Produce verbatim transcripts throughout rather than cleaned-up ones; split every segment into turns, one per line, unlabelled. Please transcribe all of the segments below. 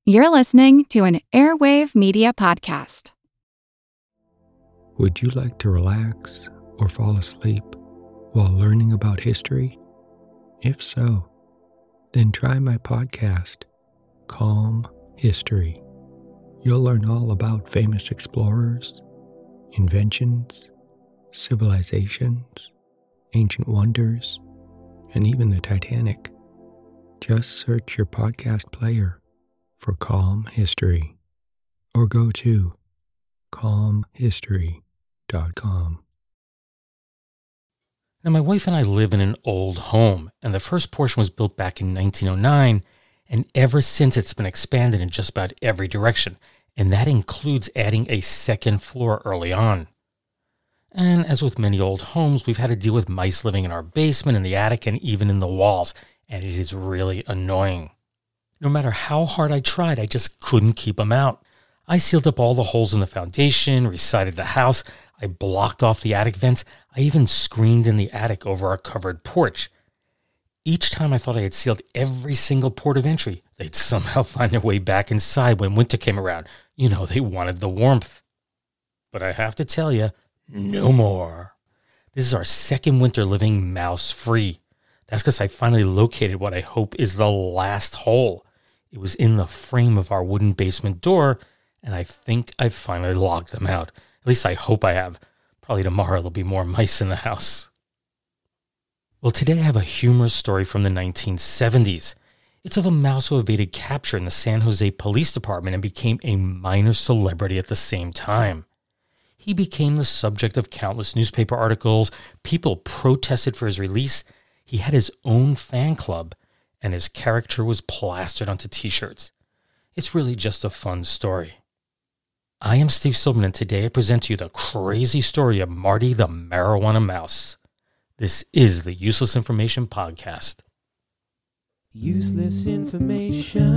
You're listening to an Airwave Media Podcast.
Would you like to relax or fall asleep while learning about history? If so, then try my podcast, Calm History. You'll learn all about famous explorers, inventions, civilizations, ancient wonders, and even the Titanic. Just search your podcast player for Calm History or go to calm history dot com.
Now, my wife and I live in an old home, and the first portion was built back in nineteen oh nine, and ever since it's been expanded in just about every direction, and that includes adding a second floor early on. And as with many old homes, we've had to deal with mice living in our basement, in the attic, and even in the walls, and it is really annoying. No matter how hard I tried, I just couldn't keep them out. I sealed up all the holes in the foundation, resided the house, I blocked off the attic vents, I even screened in the attic over our covered porch. Each time I thought I had sealed every single port of entry, they'd somehow find their way back inside when winter came around. You know, they wanted the warmth. But I have to tell you, no more. This is our second winter living mouse-free. That's because I finally located what I hope is the last hole. It was in the frame of our wooden basement door, and I think I finally locked them out. At least I hope I have. Probably tomorrow there'll be more mice in the house. Well, today I have a humorous story from the nineteen seventies. It's of a mouse who evaded capture in the San Jose Police Department and became a minor celebrity at the same time. He became the subject of countless newspaper articles, people protested for his release, he had his own fan club, and his character was plastered onto t-shirts. It's really just a fun story. I am Steve Silverman, and today I present to you the crazy story of Marty the Marijuana Mouse. This is the Useless Information Podcast.
Useless information.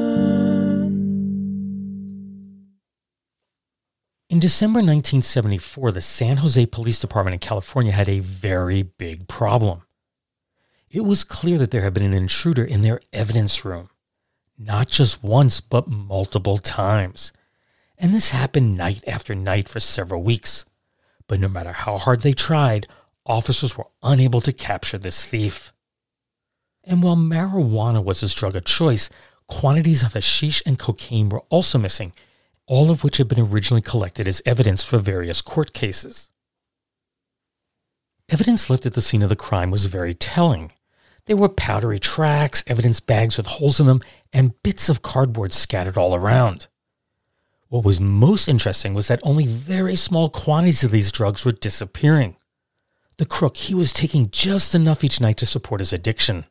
In December nineteen seventy-four, the San Jose Police Department in California had a very big problem. It was clear that there had been an intruder in their evidence room. Not just once, but multiple times. And this happened night after night for several weeks. But no matter how hard they tried, officers were unable to capture this thief. And while marijuana was his drug of choice, quantities of hashish and cocaine were also missing, all of which had been originally collected as evidence for various court cases. Evidence left at the scene of the crime was very telling. There were powdery tracks, evidence bags with holes in them, and bits of cardboard scattered all around. What was most interesting was that only very small quantities of these drugs were disappearing. The crook, he was taking just enough each night to support his addiction.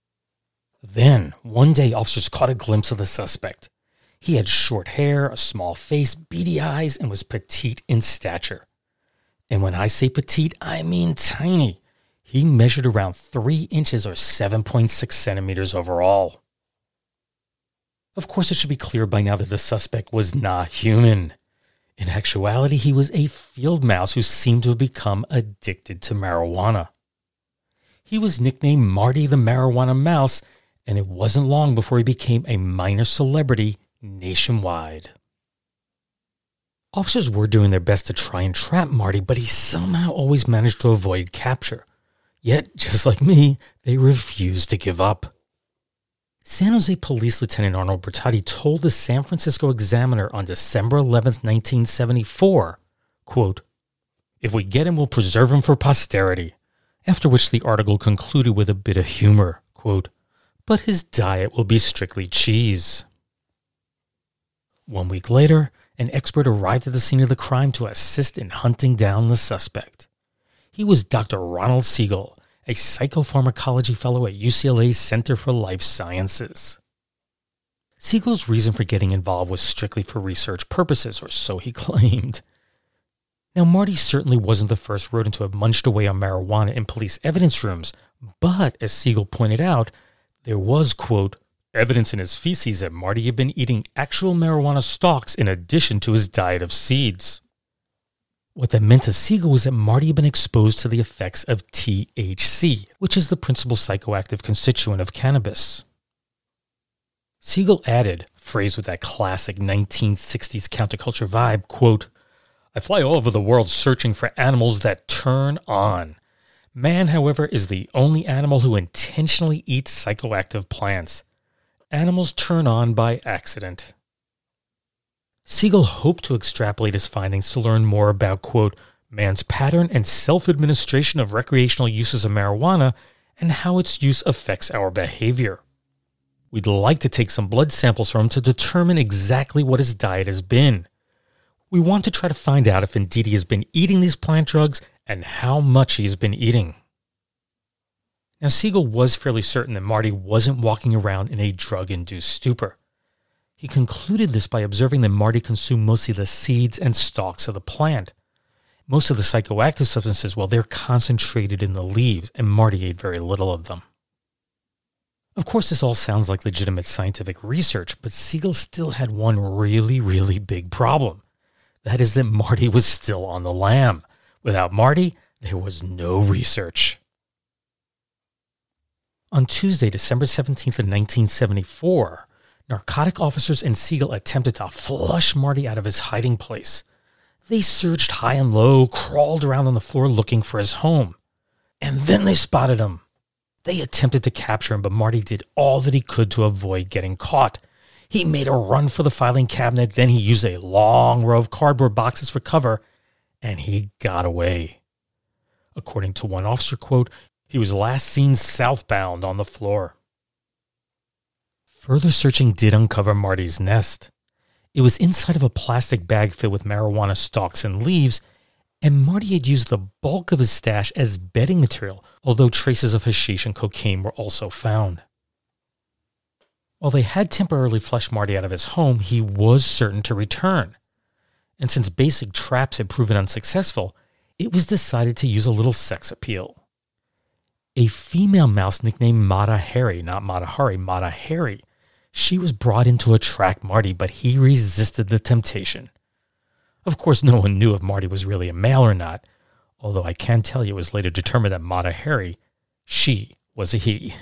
Then, one day, officers caught a glimpse of the suspect. He had short hair, a small face, beady eyes, and was petite in stature. And when I say petite, I mean tiny. He measured around three inches or seven point six centimeters overall. Of course, it should be clear by now that the suspect was not human. In actuality, he was a field mouse who seemed to have become addicted to marijuana. He was nicknamed Marty the Marijuana Mouse, and it wasn't long before he became a minor celebrity nationwide. Officers were doing their best to try and trap Marty, but he somehow always managed to avoid capture. Yet, just like me, they refused to give up. San Jose Police Lieutenant Arnold Bertotti told the San Francisco Examiner on December eleventh, nineteen seventy-four, quote, "If we get him, we'll preserve him for posterity." After which the article concluded with a bit of humor, quote, "But his diet will be strictly cheese." One week later, an expert arrived at the scene of the crime to assist in hunting down the suspect. He was Doctor Ronald Siegel, a psychopharmacology fellow at U C L A's Center for Life Sciences. Siegel's reason for getting involved was strictly for research purposes, or so he claimed. Now, Marty certainly wasn't the first rodent to have munched away on marijuana in police evidence rooms, but, as Siegel pointed out, there was, quote, evidence in his feces that Marty had been eating actual marijuana stalks in addition to his diet of seeds. What that meant to Siegel was that Marty had been exposed to the effects of T H C, which is the principal psychoactive constituent of cannabis. Siegel added, phrase with that classic nineteen sixties counterculture vibe, quote, "I fly all over the world searching for animals that turn on. Man, however, is the only animal who intentionally eats psychoactive plants. Animals turn on by accident." Siegel hoped to extrapolate his findings to learn more about, quote, "man's pattern and self-administration of recreational uses of marijuana and how its use affects our behavior. We'd like to take some blood samples from him to determine exactly what his diet has been. We want to try to find out if indeed he has been eating these plant drugs and how much he has been eating." Now, Siegel was fairly certain that Marty wasn't walking around in a drug-induced stupor. He concluded this by observing that Marty consumed mostly the seeds and stalks of the plant. Most of the psychoactive substances, well, they're concentrated in the leaves, and Marty ate very little of them. Of course, this all sounds like legitimate scientific research, but Siegel still had one really, really big problem. That is that Marty was still on the lam. Without Marty, there was no research. On Tuesday, December seventeenth of nineteen seventy-four, narcotic officers and Siegel attempted to flush Marty out of his hiding place. They searched high and low, crawled around on the floor looking for his home. And then they spotted him. They attempted to capture him, but Marty did all that he could to avoid getting caught. He made a run for the filing cabinet, then he used a long row of cardboard boxes for cover, and he got away. According to one officer, quote, "He was last seen southbound on the floor." Further searching did uncover Marty's nest. It was inside of a plastic bag filled with marijuana stalks and leaves, and Marty had used the bulk of his stash as bedding material, although traces of hashish and cocaine were also found. While they had temporarily flushed Marty out of his home, he was certain to return. And since basic traps had proven unsuccessful, it was decided to use a little sex appeal. A female mouse nicknamed Mata Hari, not Mata Hari, Mata Hari, she was brought in to attract Marty, but he resisted the temptation. Of course, no one knew if Marty was really a male or not, although I can tell you it was later determined that Mata Hari, she was a he.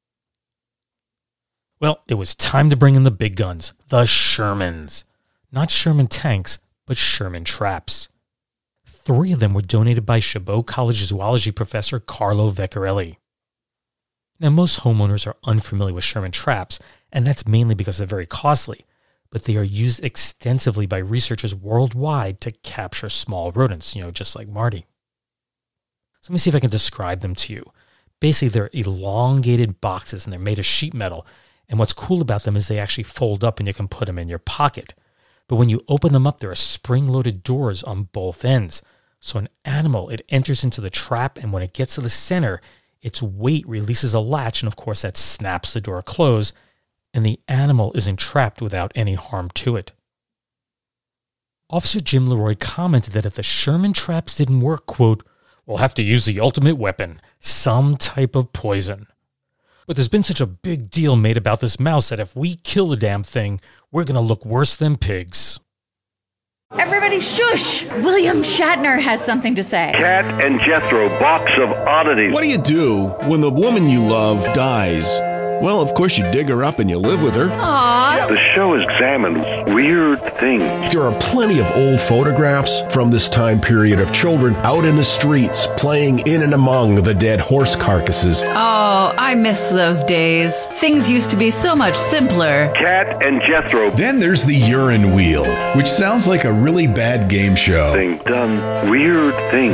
Well, it was time to bring in the big guns, the Shermans. Not Sherman tanks, but Sherman traps. Three of them were donated by Chabot College zoology professor Carlo Vecchiarelli. Now, most homeowners are unfamiliar with Sherman traps, and that's mainly because they're very costly, but they are used extensively by researchers worldwide to capture small rodents, you know, just like Marty. So let me see if I can describe them to you. Basically, they're elongated boxes, and they're made of sheet metal, and what's cool about them is they actually fold up and you can put them in your pocket. But when you open them up, there are spring-loaded doors on both ends. So an animal, it enters into the trap, and when it gets to the center, its weight releases a latch, and of course that snaps the door closed, and the animal is entrapped without any harm to it. Officer Jim Leroy commented that if the Sherman traps didn't work, quote, "we'll have to use the ultimate weapon, some type of poison. But there's been such a big deal made about this mouse that if we kill the damn thing, we're going to look worse than pigs."
Everybody shush! William Shatner has something to say.
Cat and Jethro, box of oddities.
What do you do when the woman you love dies? Well, of course you dig her up and you live with her.
Aww.
The show examines weird things.
There are plenty of old photographs from this time period of children out in the streets playing in and among the dead horse carcasses.
Oh, I miss those days. Things used to be so much simpler.
Cat and Jethro.
Then there's the urine wheel, which sounds like a really bad game show.
Thing done weird things.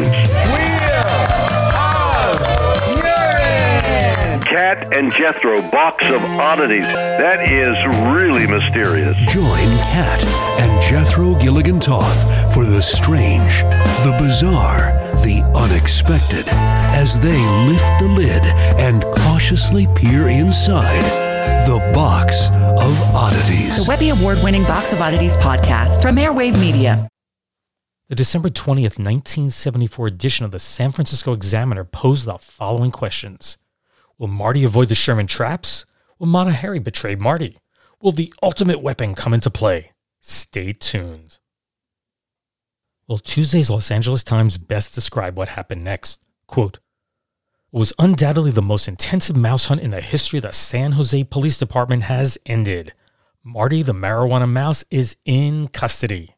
Cat and Jethro, box of oddities. That is really mysterious.
Join Cat and Jethro Gilligan Toth for the strange, the bizarre, the unexpected, as they lift the lid and cautiously peer inside the Box of Oddities.
The Webby Award-winning Box of Oddities podcast from Airwave Media.
The December twentieth, nineteen seventy-four edition of the San Francisco Examiner posed the following questions. Will Marty avoid the Sherman traps? Will Mata Hari betray Marty? Will the ultimate weapon come into play? Stay tuned. Well, Tuesday's Los Angeles Times best described what happened next. Quote, "It was undoubtedly the most intensive mouse hunt in the history of the San Jose Police Department has ended. Marty the marijuana mouse is in custody.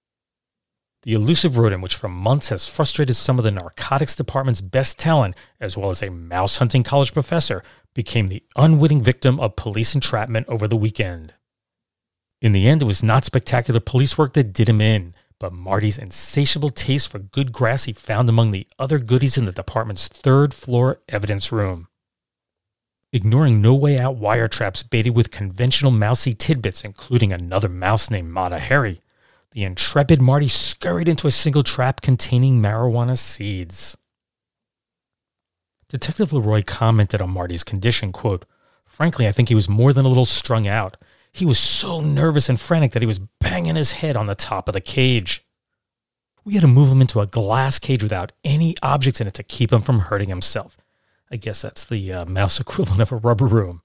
The elusive rodent, which for months has frustrated some of the narcotics department's best talent, as well as a mouse-hunting college professor, became the unwitting victim of police entrapment over the weekend. In the end, it was not spectacular police work that did him in, but Marty's insatiable taste for good grass he found among the other goodies in the department's third-floor evidence room. Ignoring no way out wiretraps baited with conventional mousy tidbits, including another mouse named Mata Hari, the intrepid Marty scurried into a single trap containing marijuana seeds. Detective Leroy commented on Marty's condition, quote, "Frankly, I think he was more than a little strung out. He was so nervous and frantic that he was banging his head on the top of the cage. We had to move him into a glass cage without any objects in it to keep him from hurting himself. I guess that's the uh, mouse equivalent of a rubber room."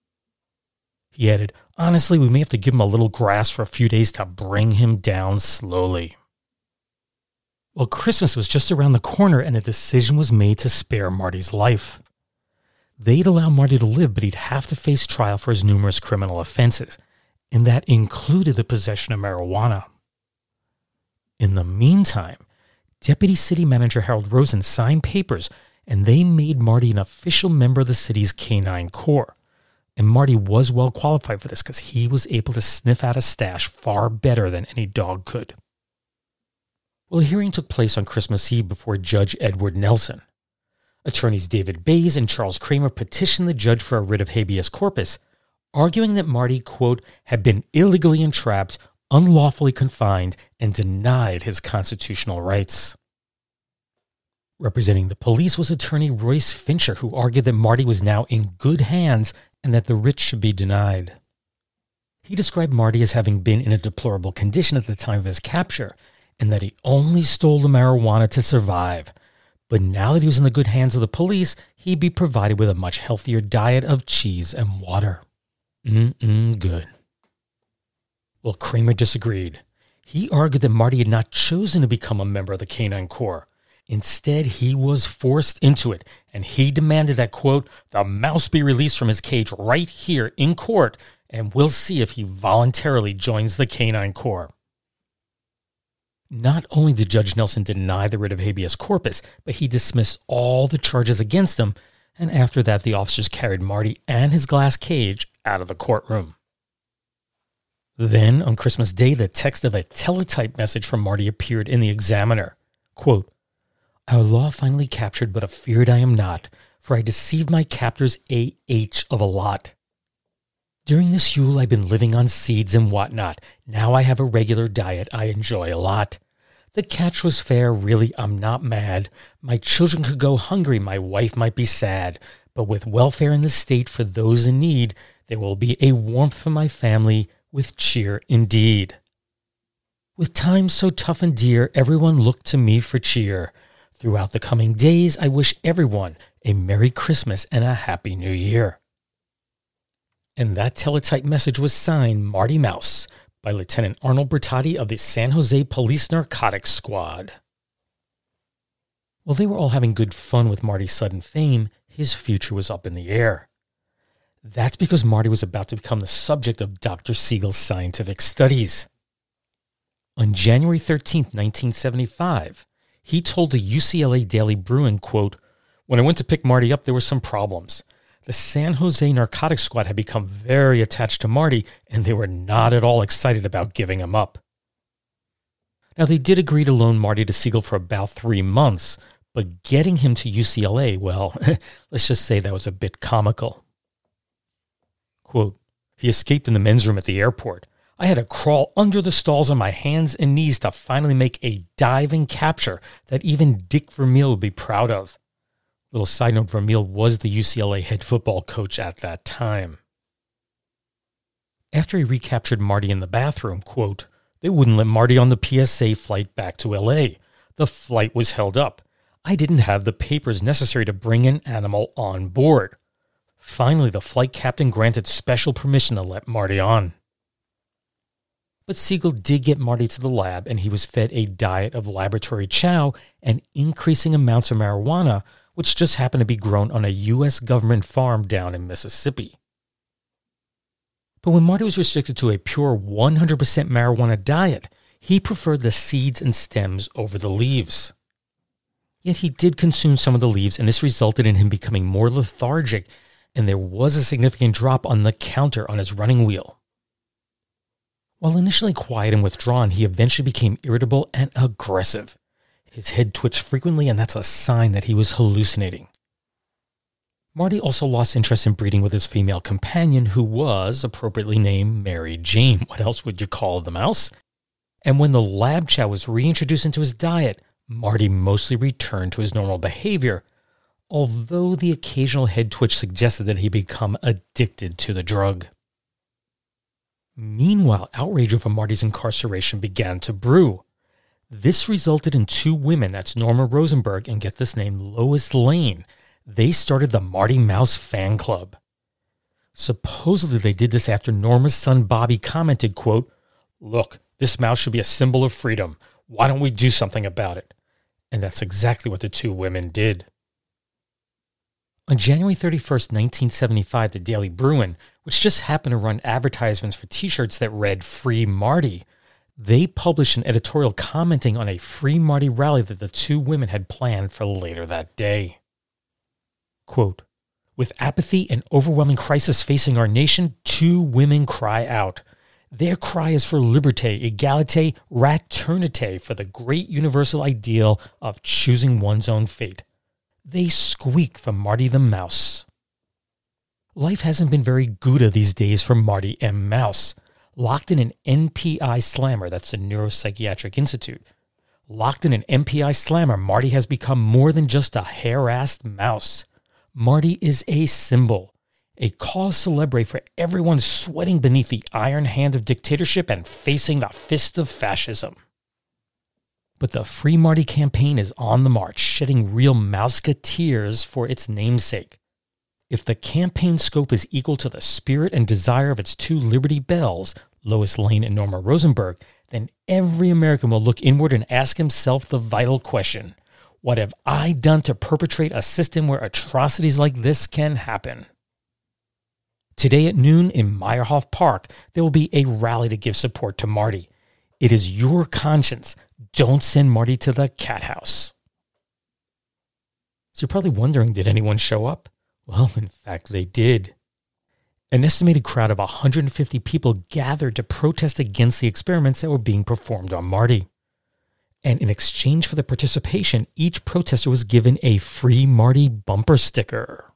He added, "Honestly, we may have to give him a little grass for a few days to bring him down slowly." Well, Christmas was just around the corner and a decision was made to spare Marty's life. They'd allow Marty to live, but he'd have to face trial for his numerous criminal offenses, and that included the possession of marijuana. In the meantime, Deputy City Manager Harold Rosen signed papers, and they made Marty an official member of the city's Canine Corps. And Marty was well qualified for this because he was able to sniff out a stash far better than any dog could. Well, a hearing took place on Christmas Eve before Judge Edward Nelson. Attorneys David Bays and Charles Kramer petitioned the judge for a writ of habeas corpus, arguing that Marty, quote, had been illegally entrapped, unlawfully confined, and denied his constitutional rights. Representing the police was attorney Royce Fincher, who argued that Marty was now in good hands and that the writ should be denied. He described Marty as having been in a deplorable condition at the time of his capture, and that he only stole the marijuana to survive. But now that he was in the good hands of the police, he'd be provided with a much healthier diet of cheese and water. Mm-mm, good. Well, Kramer disagreed. He argued that Marty had not chosen to become a member of the Canine Corps. Instead, he was forced into it, and he demanded that, quote, the mouse be released from his cage right here in court, and we'll see if he voluntarily joins the Canine Corps. Not only did Judge Nelson deny the writ of habeas corpus, but he dismissed all the charges against him, and after that the officers carried Marty and his glass cage out of the courtroom. Then, on Christmas Day, the text of a teletype message from Marty appeared in the Examiner. Quote, "Our law finally captured, but afeard I am not, for I deceived my captors A H of a lot. During this Yule I've been living on seeds and whatnot. Now I have a regular diet I enjoy a lot. The catch was fair, really I'm not mad. My children could go hungry, my wife might be sad. But with welfare in the state for those in need, there will be a warmth for my family with cheer indeed. With times so tough and dear, everyone look to me for cheer. Throughout the coming days, I wish everyone a Merry Christmas and a Happy New Year." And that teletype message was signed Marty Mouse by Lieutenant Arnold Bertotti of the San Jose Police Narcotics Squad. While they were all having good fun with Marty's sudden fame, his future was up in the air. That's because Marty was about to become the subject of Doctor Siegel's scientific studies. On January thirteenth, nineteen seventy-five, he told the U C L A Daily Bruin, quote, "When I went to pick Marty up, there were some problems. The San Jose Narcotics Squad had become very attached to Marty, and they were not at all excited about giving him up." Now, they did agree to loan Marty to Siegel for about three months, but getting him to U C L A, well, let's just say that was a bit comical. Quote, "He escaped in the men's room at the airport. I had to crawl under the stalls on my hands and knees to finally make a diving capture that even Dick Vermeil would be proud of." Little side note, Vermeil was the U C L A head football coach at that time. After he recaptured Marty in the bathroom, quote, "They wouldn't let Marty on the P S A flight back to L A. The flight was held up. I didn't have the papers necessary to bring an animal on board. Finally, the flight captain granted special permission to let Marty on." But Siegel did get Marty to the lab, and he was fed a diet of laboratory chow and increasing amounts of marijuana, which just happened to be grown on a U S government farm down in Mississippi. But when Marty was restricted to a pure one hundred percent marijuana diet, he preferred the seeds and stems over the leaves. Yet he did consume some of the leaves, and this resulted in him becoming more lethargic, and there was a significant drop on the counter on his running wheel. While initially quiet and withdrawn, he eventually became irritable and aggressive. His head twitched frequently, and that's a sign that he was hallucinating. Marty also lost interest in breeding with his female companion, who was appropriately named Mary Jane. What else would you call the mouse? And when the lab chow was reintroduced into his diet, Marty mostly returned to his normal behavior, although the occasional head twitch suggested that he become addicted to the drug. Meanwhile, outrage over Marty's incarceration began to brew. This resulted in two women, that's Norma Rosenberg and, get this name, Lois Lane. They started the Marty Mouse fan club. Supposedly they did this after Norma's son Bobby commented, quote, "Look, this mouse should be a symbol of freedom. Why don't we do something about it?" And that's exactly what the two women did. On January thirty-first, nineteen seventy-five, the Daily Bruin, which just happened to run advertisements for t-shirts that read "Free Marty," they published an editorial commenting on a Free Marty rally that the two women had planned for later that day. Quote, "With apathy and overwhelming crisis facing our nation, two women cry out. Their cry is for liberté, égalité, fraternité, for the great universal ideal of choosing one's own fate. They squeak for Marty the Mouse." Life hasn't been very Gouda these days for Marty M. Mouse. Locked in an N P I slammer, that's the Neuropsychiatric Institute. Locked in an N P I slammer, Marty has become more than just a harassed mouse. Marty is a symbol, a cause célèbre for everyone sweating beneath the iron hand of dictatorship and facing the fist of fascism. But the Free Marty campaign is on the march, shedding real mouseketeers for its namesake. If the campaign scope is equal to the spirit and desire of its two Liberty Bells, Lois Lane and Norma Rosenberg, then every American will look inward and ask himself the vital question: what have I done to perpetrate a system where atrocities like this can happen? Today at noon in Meyerhoff Park, there will be a rally to give support to Marty. It is your conscience. Don't send Marty to the cat house. So you're probably wondering, did anyone show up? Well, in fact, they did. An estimated crowd of one hundred fifty people gathered to protest against the experiments that were being performed on Marty. And in exchange for the participation, each protester was given a Free Marty bumper sticker.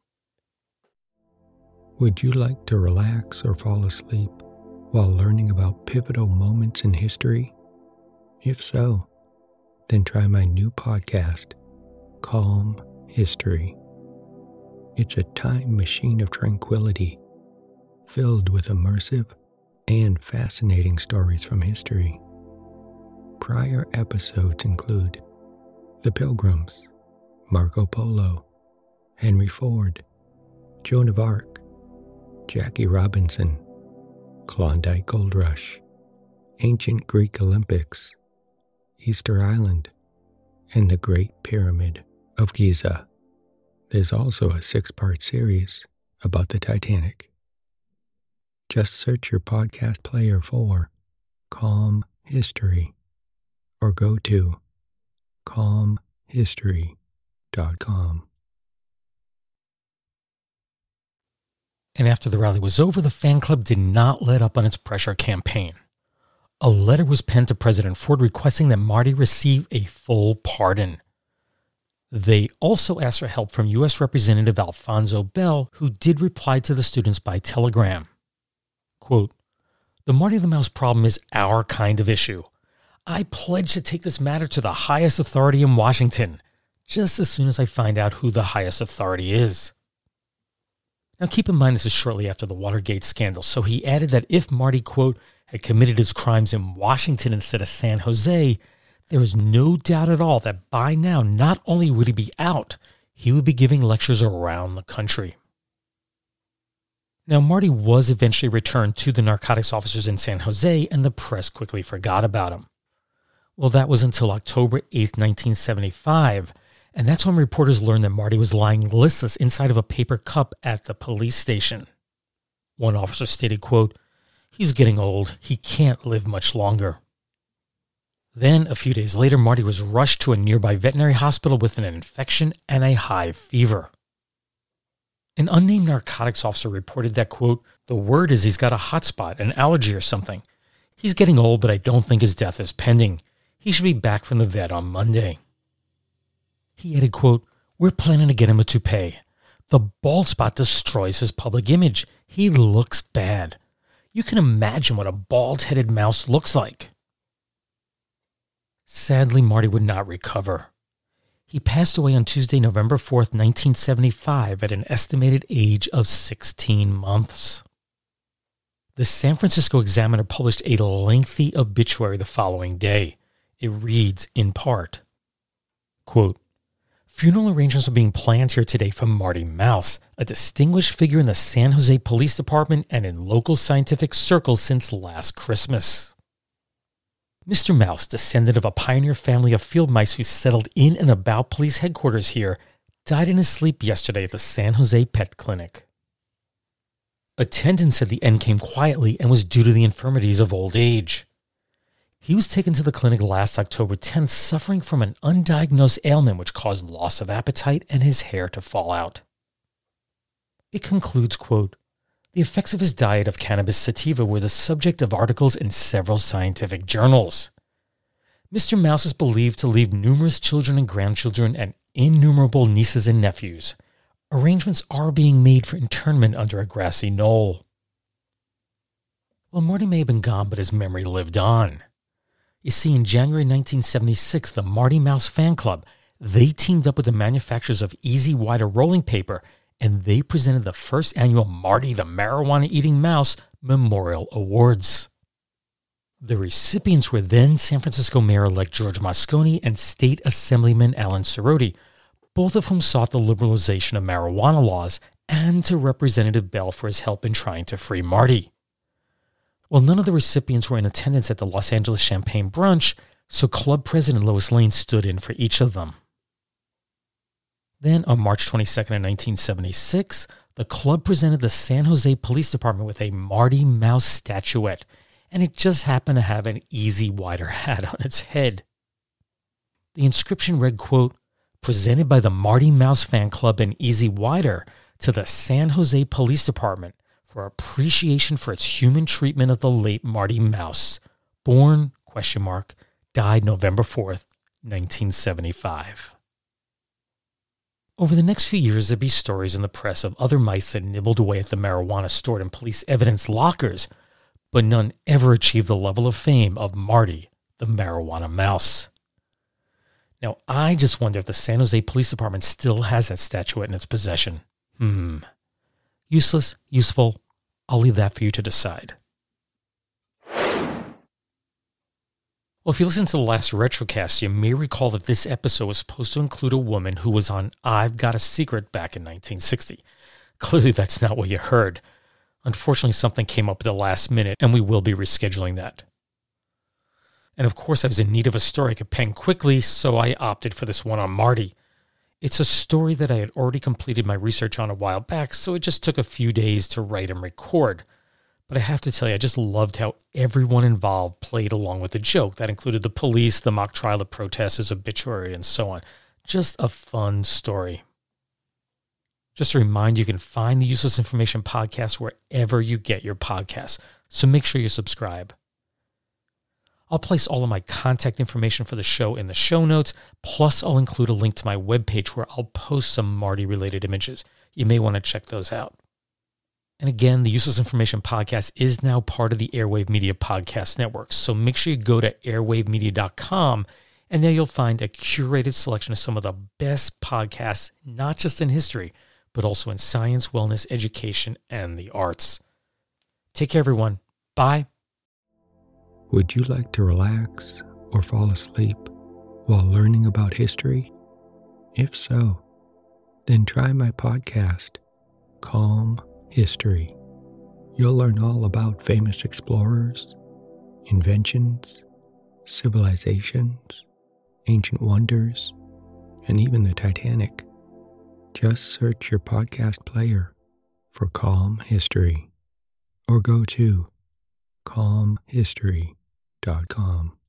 Would you like to relax or fall asleep while learning about pivotal moments in history? If so, then try my new podcast, Calm History. It's a time machine of tranquility, filled with immersive and fascinating stories from history. Prior episodes include The Pilgrims, Marco Polo, Henry Ford, Joan of Arc, Jackie Robinson, Klondike Gold Rush, Ancient Greek Olympics, Easter Island, and the Great Pyramid of Giza. There's also a six-part series about the Titanic. Just search your podcast player for Calm History or go to calm history dot com.
And after the rally was over, the fan club did not let up on its pressure campaign. A letter was penned to President Ford requesting that Marty receive a full pardon. They also asked for help from U S Representative Alfonso Bell, who did reply to the students by telegram. Quote, "The Marty the Mouse problem is our kind of issue. I pledge to take this matter to the highest authority in Washington, just as soon as I find out who the highest authority is." Now keep in mind this is shortly after the Watergate scandal, so he added that if Marty, quote, had committed his crimes in Washington instead of San Jose, there is no doubt at all that by now not only would he be out, he would be giving lectures around the country. Now Marty was eventually returned to the narcotics officers in San Jose, and the press quickly forgot about him. Well, that was until October eighth, nineteen seventy-five, and that's when reporters learned that Marty was lying listless inside of a paper cup at the police station. One officer stated, quote, He's getting old. He can't live much longer. Then, a few days later, Marty was rushed to a nearby veterinary hospital with an infection and a high fever. An unnamed narcotics officer reported that, quote, "The word is he's got a hot spot, an allergy or something. He's getting old, but I don't think his death is pending. He should be back from the vet on Monday." He added, quote, "We're planning to get him a toupee. The bald spot destroys his public image. He looks bad. You can imagine what a bald-headed mouse looks like." Sadly, Marty would not recover. He passed away on Tuesday, November fourth, nineteen seventy-five, at an estimated age of sixteen months. The San Francisco Examiner published a lengthy obituary the following day. It reads, in part, quote, "Funeral arrangements are being planned here today for Marty Mouse, a distinguished figure in the San Jose Police Department and in local scientific circles since last Christmas. Mister Mouse, descendant of a pioneer family of field mice who settled in and about police headquarters here, died in his sleep yesterday at the San Jose Pet Clinic. Attendants said the end came quietly and was due to the infirmities of old age. He was taken to the clinic last October tenth, suffering from an undiagnosed ailment which caused loss of appetite and his hair to fall out." It concludes, quote, "The effects of his diet of cannabis sativa were the subject of articles in several scientific journals. Mister Mouse is believed to leave numerous children and grandchildren and innumerable nieces and nephews. Arrangements are being made for internment under a grassy knoll." Well, Marty may have been gone, but his memory lived on. You see, in January nineteen seventy-six, the Marty Mouse Fan Club, they teamed up with the manufacturers of Easy Wider rolling paper, and they presented the first annual Marty the Marijuana-Eating Mouse Memorial Awards. The recipients were then San Francisco Mayor-elect George Moscone and State Assemblyman Alan Cerroti, both of whom sought the liberalization of marijuana laws, and to Representative Bell for his help in trying to free Marty. Well, none of the recipients were in attendance at the Los Angeles Champagne brunch, so club president Lois Lane stood in for each of them. Then, on March twenty-second of nineteen seventy-six, the club presented the San Jose Police Department with a Marty Mouse statuette, and it just happened to have an Easy Wider hat on its head. The inscription read, quote, "Presented by the Marty Mouse Fan Club and Easy Wider to the San Jose Police Department for appreciation for its human treatment of the late Marty Mouse, born, question mark, died November fourth, nineteen seventy-five. Over the next few years, there'd be stories in the press of other mice that nibbled away at the marijuana stored in police evidence lockers, but none ever achieved the level of fame of Marty, the marijuana mouse. Now, I just wonder if the San Jose Police Department still has that statuette in its possession. Hmm. Useless, useful, I'll leave that for you to decide. Well, if you listen to the last Retrocast, you may recall that this episode was supposed to include a woman who was on I've Got a Secret back in nineteen sixty. Clearly, that's not what you heard. Unfortunately, something came up at the last minute, and we will be rescheduling that. And of course, I was in need of a story I could pen quickly, so I opted for this one on Marty. It's a story that I had already completed my research on a while back, so it just took a few days to write and record. But I have to tell you, I just loved how everyone involved played along with the joke. That included the police, the mock trial, the protests, his obituary, and so on. Just a fun story. Just a reminder, you can find the Useless Information Podcast wherever you get your podcasts, so make sure you subscribe. I'll place all of my contact information for the show in the show notes, plus I'll include a link to my webpage where I'll post some Marty-related images. You may want to check those out. And again, the Useless Information Podcast is now part of the Airwave Media Podcast Network, so make sure you go to airwave media dot com, and there you'll find a curated selection of some of the best podcasts, not just in history, but also in science, wellness, education, and the arts. Take care, everyone. Bye.
Would you like to relax or fall asleep while learning about history? If so, then try my podcast, Calm History. You'll learn all about famous explorers, inventions, civilizations, ancient wonders, and even the Titanic. Just search your podcast player for Calm History or go to calm history dot com.